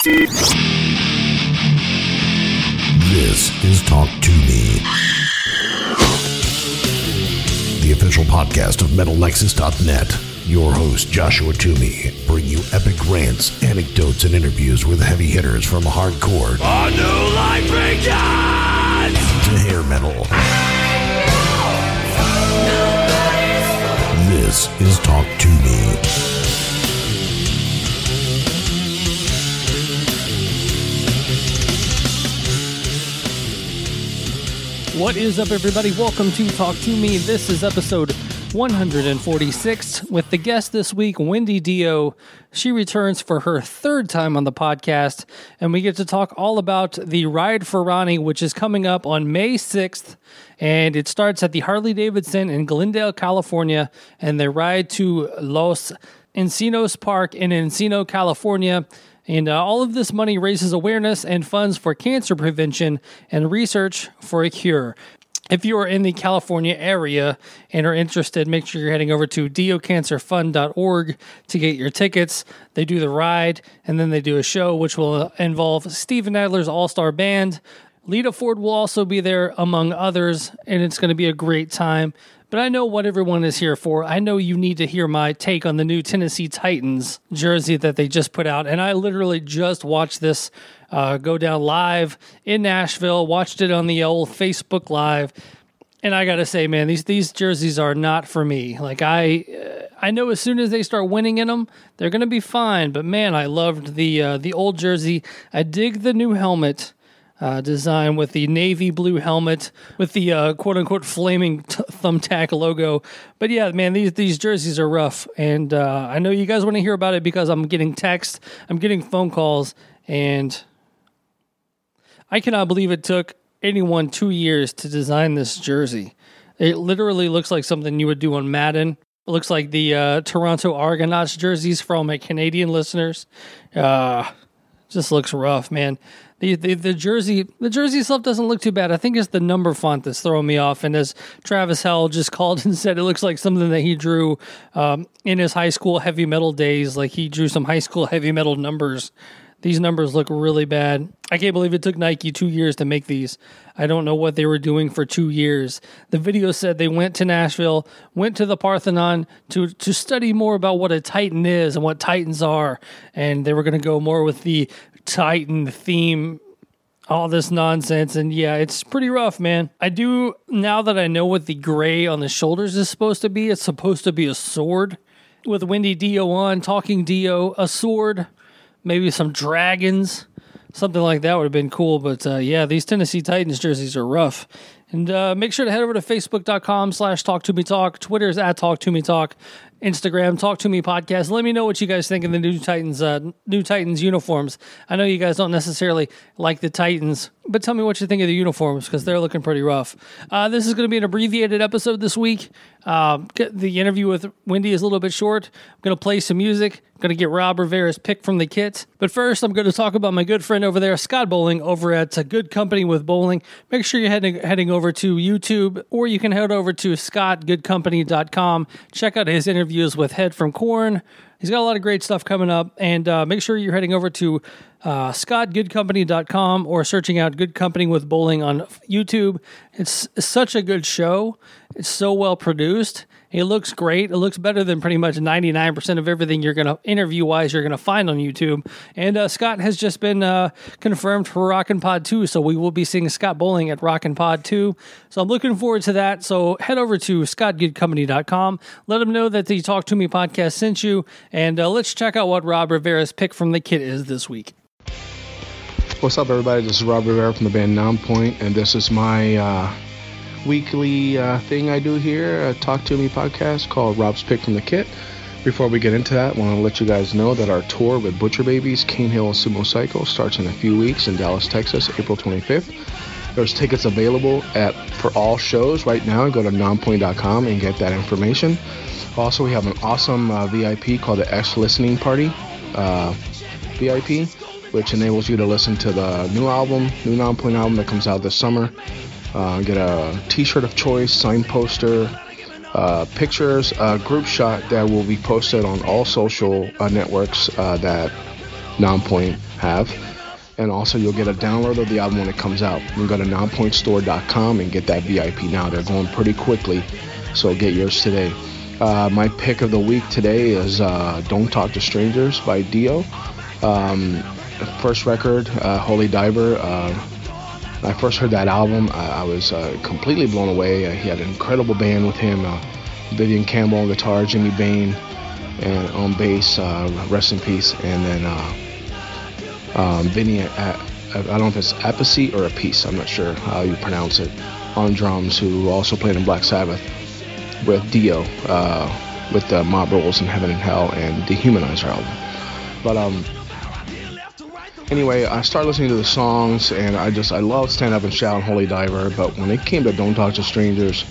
This is Talk to Me, the official podcast of MetalNexus.net. Your host, Joshua Toomey, bring you epic rants, anecdotes, and interviews with heavy hitters from hardcore A new life begins! to hair metal. This is Talk to Me. What is up, everybody? Welcome to Talk to Me. This is episode 146 with the guest this week, Wendy Dio. She returns for her third time on the podcast, and we get to talk all about the Ride for Ronnie, which is coming up on May 6th, and it starts at the Harley-Davidson in Glendale, California, and they ride to Los Encinos Park in Encino, California. And all of this money raises awareness and funds for cancer prevention and research for a cure. If you are in the California area and are interested, make sure you're heading over to diocancerfund.org to get your tickets. They do the ride, and then they do a show, which will involve Steven Adler's All-Star Band. Lita Ford will also be there, among others, and it's going to be a great time. But I know what everyone is here for. I know you need to hear my take on the new Tennessee Titans jersey that they just put out. And I literally just watched this go down live in Nashville, watched it on the old Facebook Live. And I got to say, man, these jerseys are not for me. Like, I know as soon as they start winning in them, they're going to be fine. But, man, I loved the old jersey. I dig the new helmet. Design with the navy blue helmet with the quote-unquote flaming thumbtack logo. But yeah, man, these jerseys are rough. And I know you guys want to hear about it because I'm getting texts, I'm getting phone calls, and I cannot believe it took anyone 2 years to design this jersey. It literally looks like something you would do on Madden. It looks like the Toronto Argonauts jerseys for all my Canadian listeners. Just looks rough, man. The jersey itself doesn't look too bad. I think it's the number font that's throwing me off. And as Travis Hell just called and said, it looks like something that he drew in his high school heavy metal days. Like he drew some high school heavy metal numbers. These numbers look really bad. I can't believe it took Nike 2 years to make these. I don't know what they were doing for 2 years. The video said they went to Nashville, went to the Parthenon to study more about what a Titan is and what Titans are. And they were going to go more with the Titan theme, all this nonsense. And yeah, it's pretty rough, man. I do, now that I know what the gray on the shoulders is supposed to be, it's supposed to be a sword. With Wendy Dio on, Talking Dio, a sword, maybe some dragons, something like that would have been cool. But yeah, these Tennessee Titans jerseys are rough. And make sure to head over to Facebook.com/TalkToMeTalk. Twitter is @TalkToMeTalk. Instagram, Talk To Me Podcast. Let me know what you guys think of the new Titans uniforms. I know you guys don't necessarily like the Titans, but tell me what you think of the uniforms because they're looking pretty rough. This is going to be an abbreviated episode this week. The interview with Wendy is a little bit short. I'm going to play some music. I'm going to get Rob Rivera's pick from the kit. But first, I'm going to talk about my good friend over there, Scott Bowling, over at Good Company with Bowling. Make sure you're heading over to YouTube, or you can head over to scottgoodcompany.com. Check out his interviews with Head from Korn. He's got a lot of great stuff coming up, and make sure you're heading over to scottgoodcompany.com or searching out Good Company with Bowling on YouTube. It's such a good show. It's so well produced. It looks great. It looks better than pretty much 99% of everything you're going to, interview-wise, you're going to find on YouTube. And Scott has just been confirmed for Rockin' Pod 2, so we will be seeing Scott Bowling at Rockin' Pod 2. So I'm looking forward to that. So head over to scottgoodcompany.com. Let them know that the Talk To Me podcast sent you, and let's check out what Rob Rivera's pick from the kit is this week. What's up, everybody? This is Rob Rivera from the band Nonpoint, and this is my weekly thing I do here, a Talk To Me podcast called Rob's Pick from the Kit. Before we get into that, I want to let you guys know that our tour with Butcher Babies, Cane Hill, and Sumo Cycle starts in a few weeks in Dallas, Texas, April 25th. There's tickets available for all shows right now. Go to nonpoint.com and get that information. Also, we have an awesome VIP called the X Listening Party VIP, which enables you to listen to the new Nonpoint album that comes out this summer. Get a t-shirt of choice, signed poster, pictures, a group shot that will be posted on all social networks that Nonpoint have. And also, you'll get a download of the album when it comes out. You can go to nonpointstore.com and get that VIP now. They're going pretty quickly, so get yours today. My pick of the week today is Don't Talk to Strangers by Dio. First record, Holy Diver. When I first heard that album, I was completely blown away. He had an incredible band with him. Vivian Campbell on guitar, Jimmy Bain and on bass, rest in peace. And then Vinny, I don't know if it's Appice or Appice, I'm not sure how you pronounce it, on drums, who also played in Black Sabbath with Dio, with the Mob Rules in Heaven and Hell and Dehumanizer album. But anyway, I started listening to the songs, and I love Stand Up and Shout and Holy Diver, but when it came to Don't Talk to Strangers,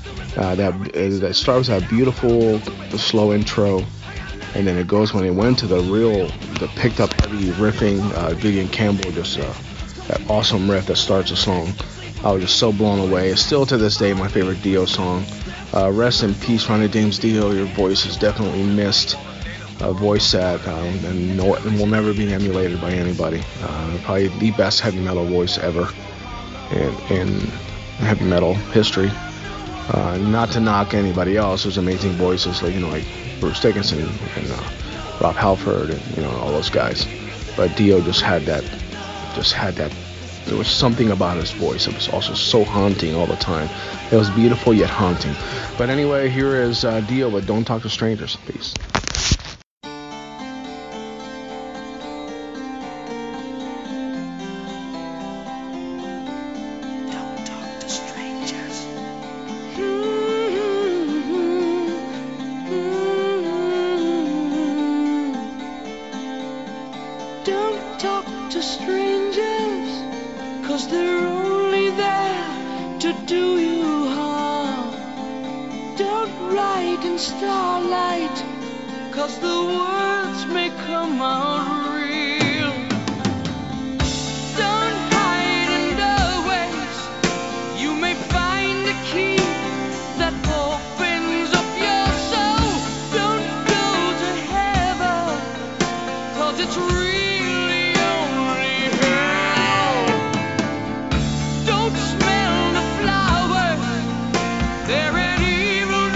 that starts with that beautiful, slow intro, and then it goes when it went to the picked up heavy riffing, Vivian Campbell, just that awesome riff that starts the song. I was just so blown away. It's still to this day my favorite Dio song. Rest in peace, Ronnie James Dio. Your voice is definitely missed. Voice that and will never be emulated by anybody. Probably the best heavy metal voice ever in heavy metal history. Not to knock anybody else. There's amazing voices like Bruce Dickinson and Rob Halford and all those guys. But Dio just had that. There was something about his voice. It was also so haunting all the time. It was beautiful yet haunting. But anyway, here is Dio with Don't Talk to Strangers. Peace.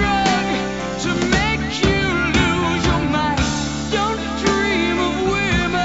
Dream of women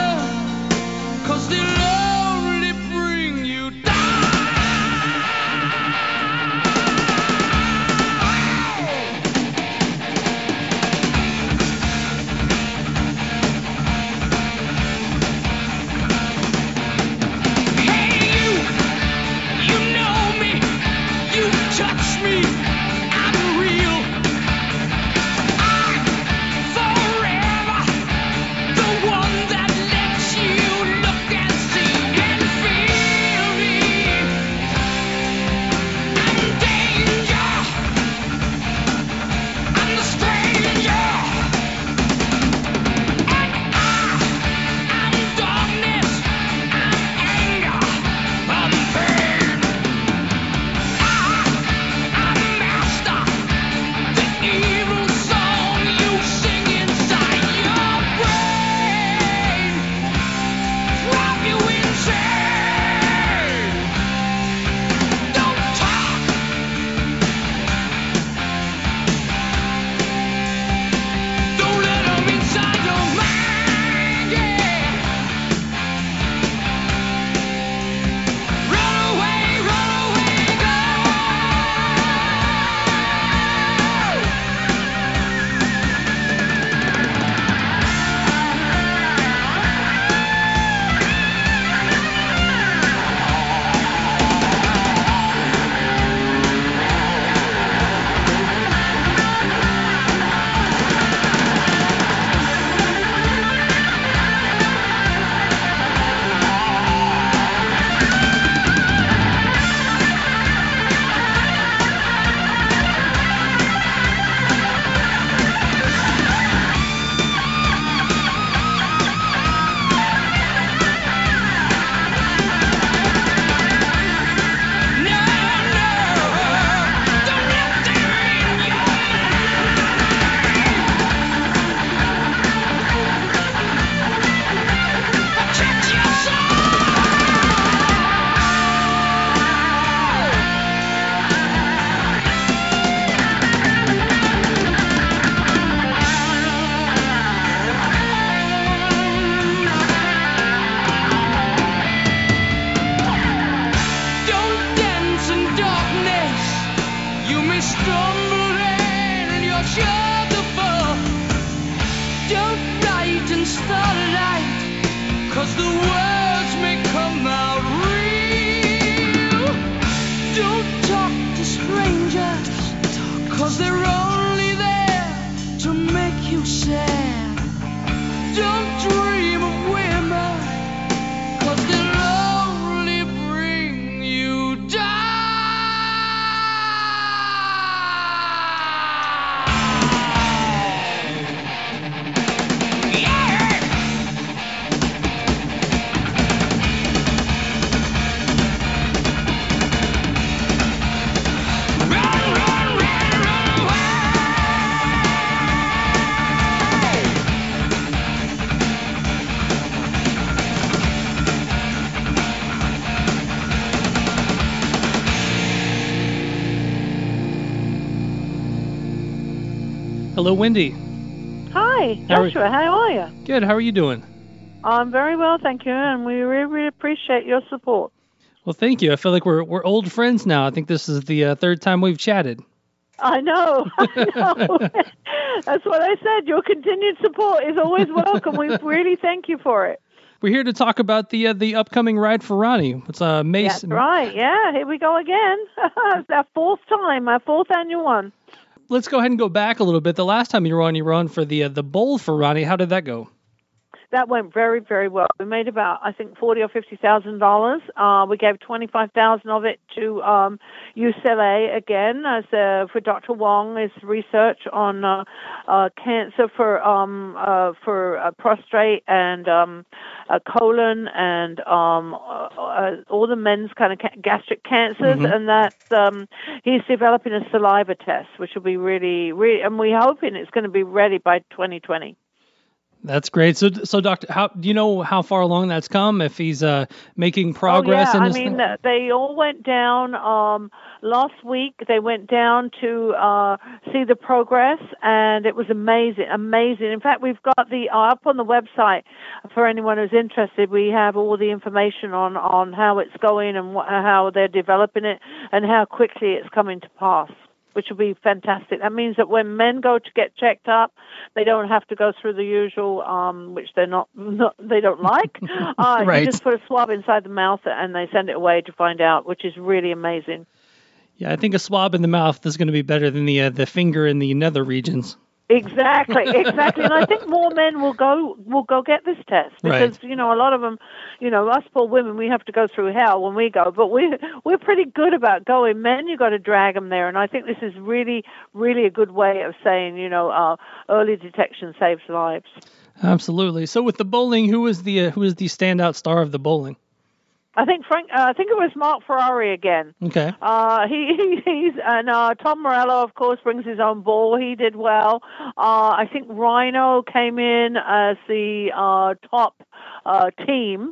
words may come out real. Don't talk to strangers, 'cause they're only there to make you sad. Don't dream of women, 'cause they'll only bring you down. Hello, Wendy. Hi, Joshua. How are you? Good. How are you doing? I'm very well, thank you, and we really appreciate your support. Well, thank you. I feel like we're old friends now. I think this is the third time we've chatted. I know. That's what I said. Your continued support is always welcome. We really thank you for it. We're here to talk about the upcoming ride for Ronnie. It's May. That's right. Yeah, here we go again. It's our fourth time, our fourth annual one. Let's go ahead and go back a little bit. The last time you were on for the bowl for Ronnie. How did that go? That went very, very well. We made about, I think, $40,000 or $50,000. We gave $25,000 of it to UCLA again, for Dr. Wong's research on cancer for prostate and colon and all the men's kind of gastric cancers, and that he's developing a saliva test, which will be really, and we're hoping it's going to be ready by 2020. That's great. So Doctor, do you know how far along that's come? If he's making progress? Oh, yeah. I mean, they all went down last week. They went down to see the progress, and it was amazing. In fact, we've got up on the website for anyone who's interested. We have all the information on how it's going and how they're developing it and how quickly it's coming to pass, which will be fantastic. That means that when men go to get checked up, they don't have to go through the usual, which they don't like. Right. You just put a swab inside the mouth and they send it away to find out, which is really amazing. Yeah, I think a swab in the mouth is going to be better than the finger in the nether regions. Exactly. And I think more men will go get this test because, right. A lot of them, us poor women, we have to go through hell when we go, but we're pretty good about going. Men, you got to drag them there, and I think this is really, really a good way of saying, early detection saves lives. Absolutely. So with the bowling, who is the standout star of the bowling? I think it was Mark Ferrari again. Okay. He's Tom Morello, of course, brings his own ball. He did well. I think Rhino came in as the top team.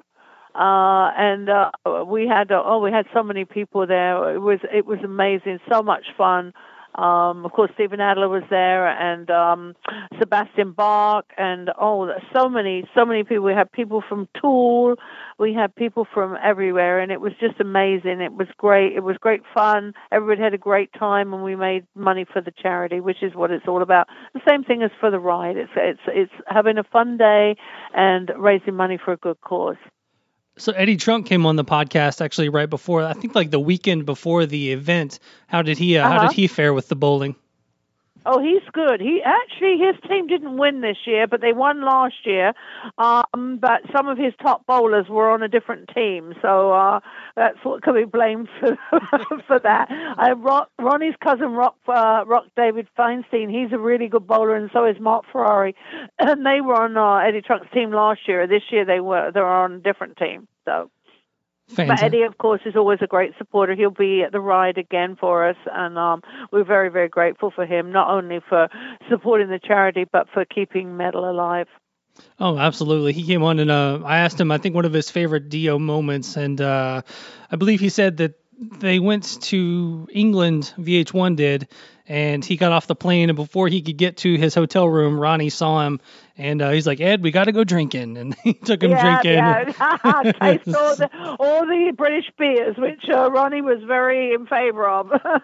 And we had so many people there. It was amazing, so much fun. Of course, Stephen Adler was there, and Sebastian Bach, and so many people. We had people from Tool, we had people from everywhere, and it was just amazing. It was great. It was great fun. Everybody had a great time, and we made money for the charity, which is what it's all about. The same thing as for the ride. It's having a fun day and raising money for a good cause. So Eddie Trunk came on the podcast actually right before, I think like the weekend before the event. How did he fare with the bowling? Oh, he's good. His team didn't win this year, but they won last year. But some of his top bowlers were on a different team, so that's what can be blamed for that. Ronnie's cousin, Rock David Feinstein, he's a really good bowler, and so is Mark Ferrari. And they were on Eddie Trunk's team last year. This year they're on a different team. So. Fantastic. But Eddie, of course, is always a great supporter. He'll be at the ride again for us, and we're very, very grateful for him, not only for supporting the charity, but for keeping metal alive. Oh, absolutely. He came on, and I asked him, I think, one of his favorite Dio moments, and I believe he said that they went to England, VH1 did, and he got off the plane, and before he could get to his hotel room, Ronnie saw him, and he's like, Ed, we got to go drinking, and he took him drinking. Yeah, taste all the British beers, which Ronnie was very in favor of.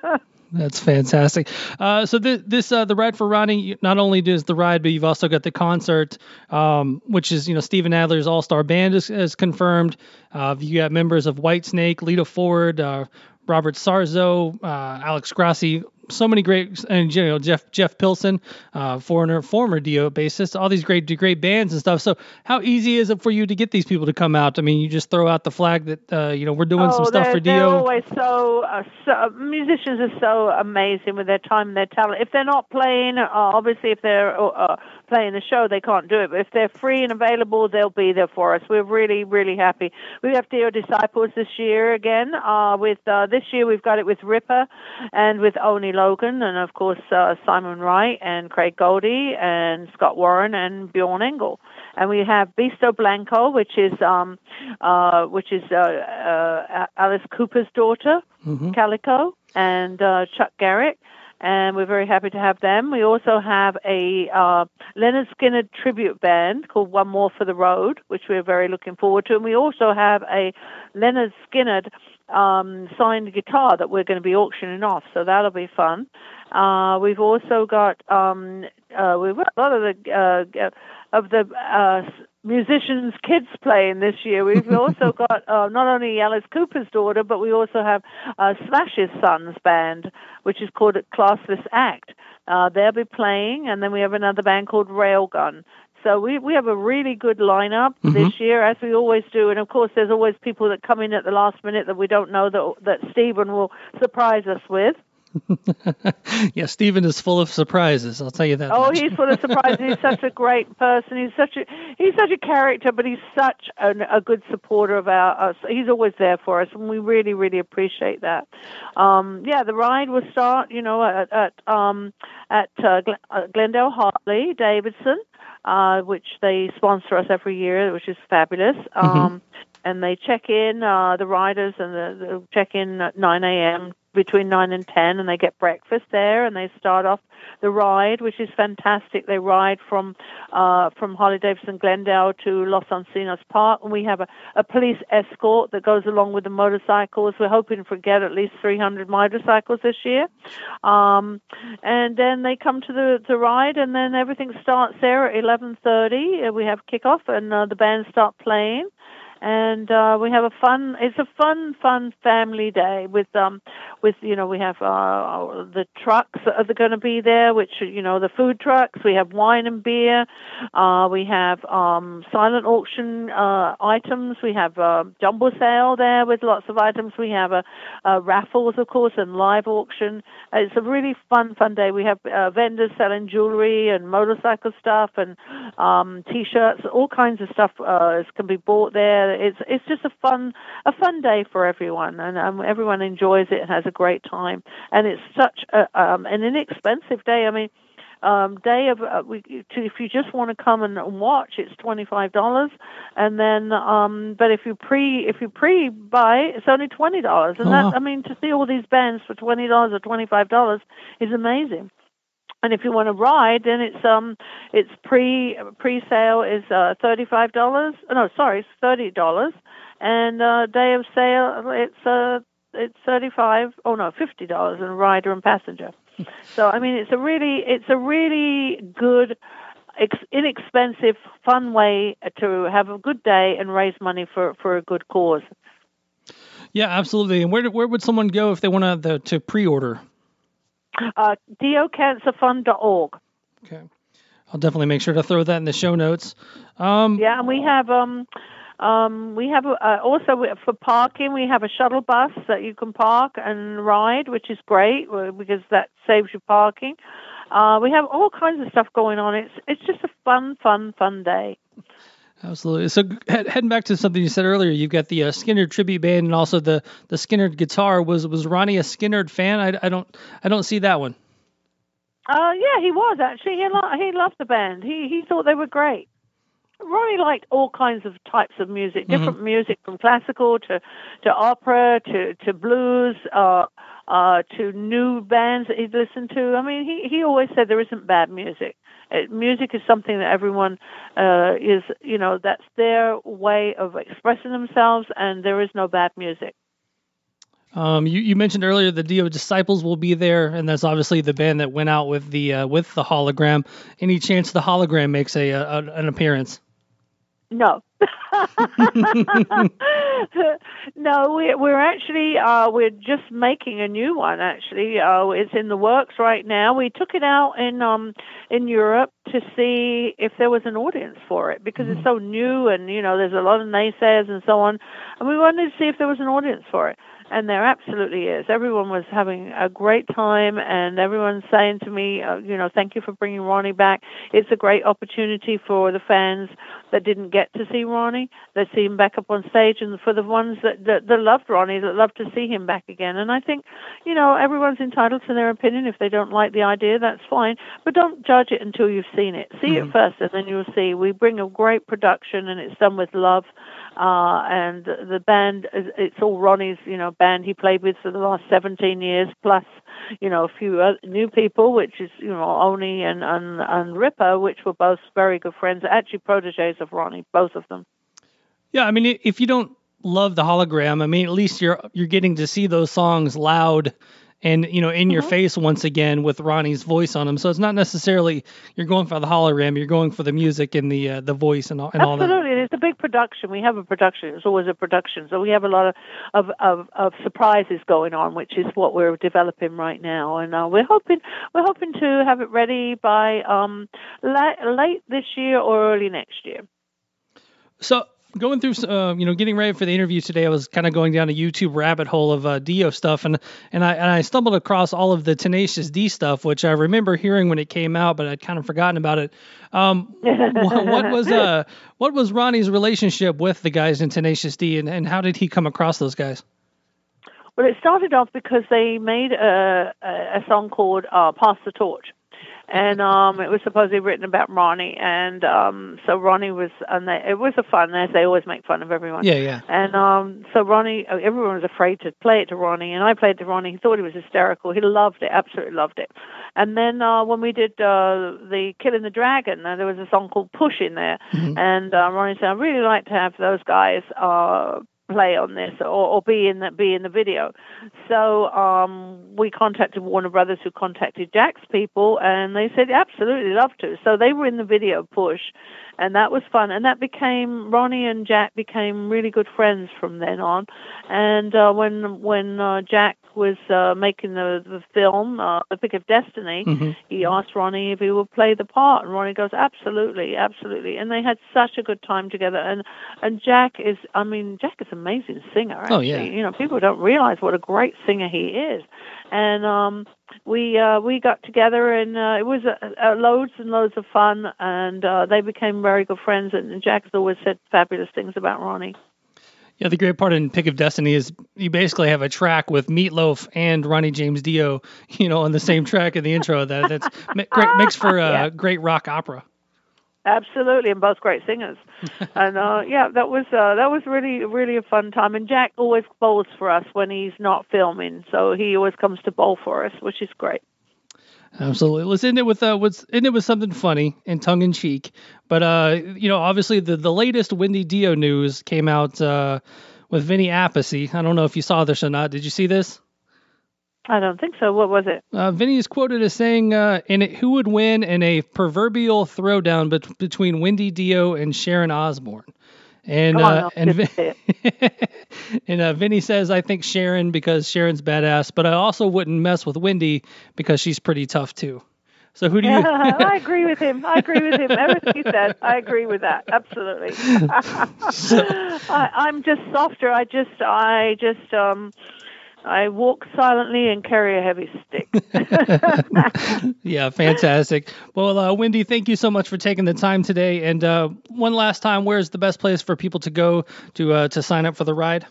That's fantastic. So the Ride for Ronnie, not only does the ride, but you've also got the concert, which is, Steven Adler's All-Star Band is confirmed. You got members of Whitesnake, Lita Ford, Robert Sarzo, Alex Grassi, so many great, and Jeff Pilson, former Dio bassist, all these great bands and stuff. So how easy is it for you to get these people to come out? I mean, you just throw out the flag that we're doing some stuff for Dio. They're always so musicians are so amazing with their time and their talent. If they're not playing, obviously if they're playing the show, they can't do it. But if they're free and available, they'll be there for us. We're really, really happy. We have Dio Disciples this year again. This year we've got it with Ripper and with Oni Logan, and of course Simon Wright and Craig Goldie and Scott Warren and Bjorn Engel. And we have Bisto Blanco, which is Alice Cooper's daughter, Calico, and Chuck Garrick. And we're very happy to have them. We also have a Leonard Skinner tribute band called One More for the Road, which we're very looking forward to. And we also have a Leonard Skinner signed guitar that we're going to be auctioning off, so that'll be fun. We've also got we've got a lot of the musicians' kids playing this year. We've also got not only Alice Cooper's daughter, but we also have Slash's son's band, which is called Classless Act. They'll be playing, and then we have another band called Railgun. So we have a really good lineup this year, as we always do. And, of course, there's always people that come in at the last minute that we don't know that Stephen will surprise us with. Yeah, Stephen is full of surprises. I'll tell you that. Oh, he's full of surprises. He's such a great person. He's such a character, but he's such a good supporter of us. He's always there for us, and we really, really appreciate that. The ride will start, at Glendale Harley Davidson, which they sponsor us every year, which is fabulous. And they check in the riders, and they check in at 9 a.m. between 9 and 10, and they get breakfast there, and they start off the ride, which is fantastic. They ride from Harley-Davidson Glendale to Los Encinos Park, and we have a police escort that goes along with the motorcycles. We're hoping to get at least 300 motorcycles this year. And then they come to the ride, and then everything starts there at 11:30. We have kickoff, and the bands start playing. And we have it's a fun family day with we have the trucks that are going to be there, which, the food trucks. We have wine and beer. We have silent auction items. We have jumbo sale there with lots of items. We have raffles, of course, and live auction. It's a really fun day. We have vendors selling jewelry and motorcycle stuff and T-shirts. All kinds of stuff can be bought there. It's just a fun day for everyone, and everyone enjoys it and has a great time. And it's such an inexpensive day. I mean, if you just want to come and watch, it's $25, and then but if you pre-buy, it's only $20, and to see all these bands for $20 or $25 is amazing. And if you want to ride, then it's pre-sale is $35. No, sorry, it's $30. And day of sale it's $35. Oh no, $50 in rider and passenger. So I mean, it's a really good, inexpensive, fun way to have a good day and raise money for a good cause. Yeah, absolutely. And where would someone go if they want to pre-order? DioCancerFund.org. Okay, I'll definitely make sure to throw that in the show notes. And we have also for parking, we have a shuttle bus that you can park and ride, which is great because that saves you parking. We have all kinds of stuff going on. It's just a fun day. Absolutely. So heading back to something you said earlier, you've got the Skinner tribute band and also the Skinner guitar. Was Ronnie a Skinner fan? I don't see that one. Yeah, he was actually. He loved the band. He thought they were great. Ronnie liked all kinds of types of music, different music from classical to opera to blues to new bands that he'd listened to. I mean, he always said there isn't bad music. Music is something that everyone that's their way of expressing themselves, and there is no bad music. You mentioned earlier the Dio Disciples will be there, and that's obviously the band that went out with the hologram. Any chance the hologram makes an appearance? No. No, we're actually we're just making a new one. Actually, it's in the works right now. We took it out in Europe to see if there was an audience for it because it's so new, and there's a lot of naysayers and so on. And we wanted to see if there was an audience for it. And there absolutely is. Everyone was having a great time, and everyone's saying to me, thank you for bringing Ronnie back. It's a great opportunity for the fans that didn't get to see Ronnie, that see him back up on stage, and for the ones that loved Ronnie, that love to see him back again. And I think, everyone's entitled to their opinion. If they don't like the idea, that's fine. But don't judge it until you've seen it. See it first, and then you'll see. We bring a great production, and it's done with love. And the band, it's all Ronnie's, band he played with for the last 17 years, plus, a few new people, which is, Oni and Ripper, which were both very good friends, actually proteges of Ronnie, both of them. Yeah, I mean, if you don't love the hologram, I mean, at least you're getting to see those songs loud and, in your face once again with Ronnie's voice on them. So it's not necessarily you're going for the hologram, you're going for the music and the voice and all that. Absolutely. It's a big production. We have a production. It's always a production. So we have a lot of surprises going on, which is what we're developing right now. And we're hoping to have it ready by late this year or early next year. So going through, getting ready for the interview today, I was kind of going down a YouTube rabbit hole of Dio stuff, and I stumbled across all of the Tenacious D stuff, which I remember hearing when it came out, but I'd kind of forgotten about it. What was Ronnie's relationship with the guys in Tenacious D, and how did he come across those guys? Well, it started off because they made a song called "Pass the Torch." And it was supposedly written about Ronnie, and so Ronnie was, and it was a fun, as they always make fun of everyone. Yeah. And so Ronnie, everyone was afraid to play it to Ronnie, and I played it to Ronnie. He thought it was hysterical. He loved it, absolutely loved it. And then when we did the Killing the Dragon, there was a song called Push in there, and Ronnie said, I'd really like to have those guys play on this or be in the video. So we contacted Warner Brothers, who contacted Jack's people, and they said absolutely love to. So they were in the video Push, and that was fun. And that became, Ronnie and Jack became really good friends from then on. And when Jack was making the film, The Pick of Destiny, he asked Ronnie if he would play the part, and Ronnie goes, absolutely. And they had such a good time together. And Jack is an amazing singer, actually. Oh, yeah. People don't realize what a great singer he is. And we got together, and it was loads and loads of fun, and they became very good friends, and Jack has always said fabulous things about Ronnie. Yeah, the great part in Pick of Destiny is you basically have a track with Meatloaf and Ronnie James Dio, on the same track in the intro. That's great, makes for a great rock opera. Absolutely, and both great singers. And that was really, really a fun time. And Jack always bowls for us when he's not filming, so he always comes to bowl for us, which is great. Absolutely. Let's end it with something funny and tongue in cheek. But obviously the latest Wendy Dio news came out with Vinny Appice. I don't know if you saw this or not. Did you see this? I don't think so. What was it? Vinny is quoted as saying, who would win in a proverbial throwdown between Wendy Dio and Sharon Osbourne? And Vinny says, I think Sharon because Sharon's badass, but I also wouldn't mess with Wendy because she's pretty tough too. So who do you? I agree with him. Everything he said, I agree with that. Absolutely. I'm just softer. I walk silently and carry a heavy stick. Yeah, fantastic. Well, Wendy, thank you so much for taking the time today. And one last time, where's the best place for people to go to sign up for the ride?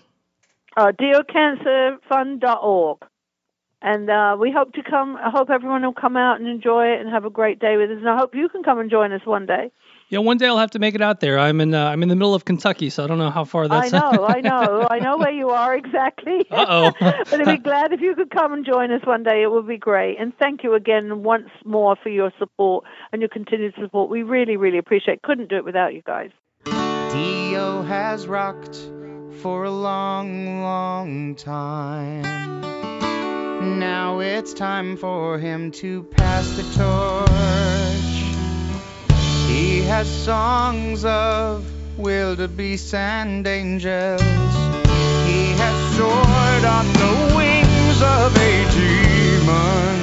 DioCancerFund.org. And we hope to come. I hope everyone will come out and enjoy it and have a great day with us. And I hope you can come and join us one day. Yeah, one day I'll have to make it out there. I'm in the middle of Kentucky, so I don't know how far that's. I know where you are exactly. Uh-oh. But I'd be glad if you could come and join us one day. It would be great. And thank you again once more for your support and your continued support. We really, really appreciate it. Couldn't do it without you guys. Dio has rocked for a long, long time. Now it's time for him to pass the torch. He has songs of wildebeest and angels. He has soared on the wings of a demon.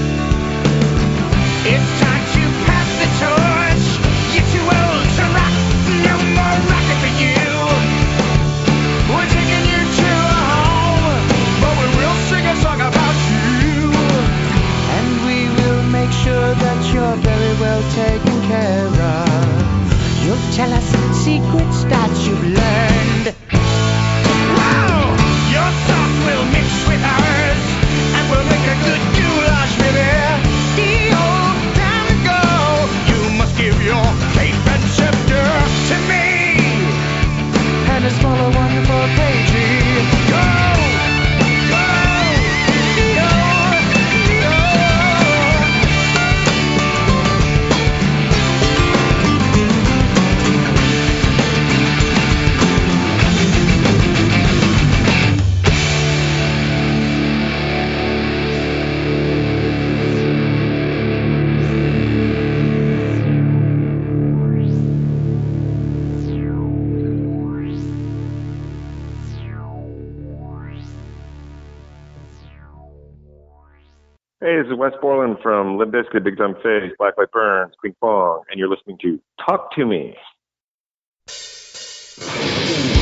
It's time to pass the torch. You're too old to rock. No more rocking for you. We're taking you to a home, but we will sing a song about you. And we will make sure that you're very well taken care of. You'll tell us secrets that you've learned. Wow! Your sauce will mix with ours, and we'll make a good goulash, baby. The old time to go. You must give your cape and scepter to me, and a smaller one for Paige. Go! Go! Go! Go! Hey, this is Wes Borland from Limp Bizkit, Big Time Face, Black Light Burns, Queen Fong, and you're listening to Talk to Me.